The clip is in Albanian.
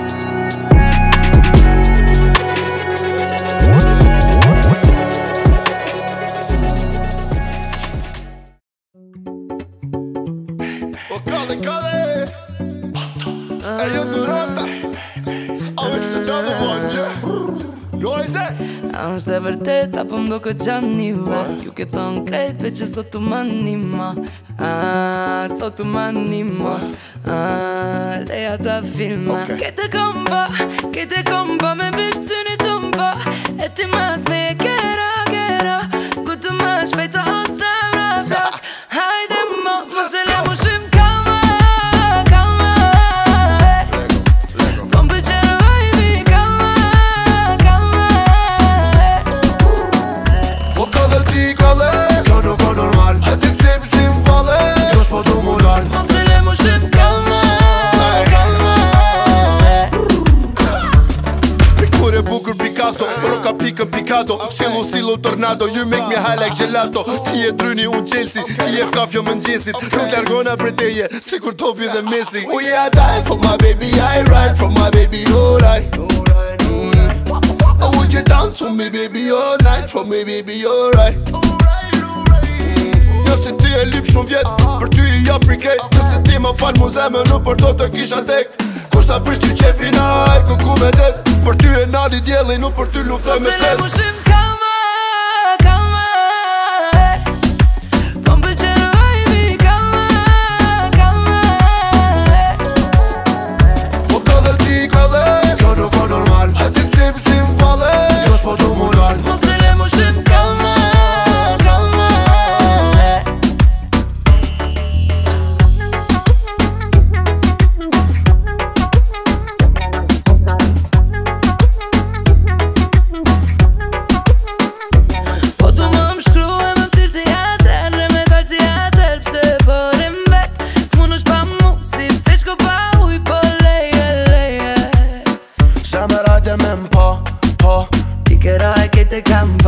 Kalle Ayo Duranta Oh, it's another one, yeah Noise Është e vërtet, apo m'do këtë gjanive Ju ke thonë krejt, pe që sot t'u manima Sot t'u manima Leja ta filma Kete komba Me bishtë syni të mba E ti mas me e kera Ku të ma shpejt sa hosta rap Hajde mo, mos e le mu shim kalma Kom pëlqenë vajbi kalma Po ka dhe ti kalle Kjo nuk o normal E ti këtip si m'falle Jo s'po du mu lal Mos e le mu shim kalma Pikture bukur Picasso Roka pikën Picado Qelu silo tornado You make me high like gelato Ti e tryni unë Chelsea Ti e kafjo më n'gjesit Nuk largona për teje Se kur topi dhe Messi Oh yeah I die for my baby I ride for my baby alright Oh would you dance for me baby all night For me baby alright Nëse ti e lip shumë vjet Për ty i ja prikej Nëse ti ma falë mu zemë Nuk për to të kisha tek Kusht ta prish ty qefi naj Këku me det Për ty e nali djeli Nuk për ty luftoj me shtet Mos e le mu shim kalma Po m'pëlqenë vajbi kalma Po ka dhe ti kalle Kjo nuk o normal E ti këtip si m'falle Jo s'po du mu lal Mos e le mu shim kalma Po du më m'shkruje më ftirë si jater Re me kallë si jater Pse përim vet S'mun është pa mu Si peshko pa uj Po leje Zemër hajde me m'po Ti kera e kete kam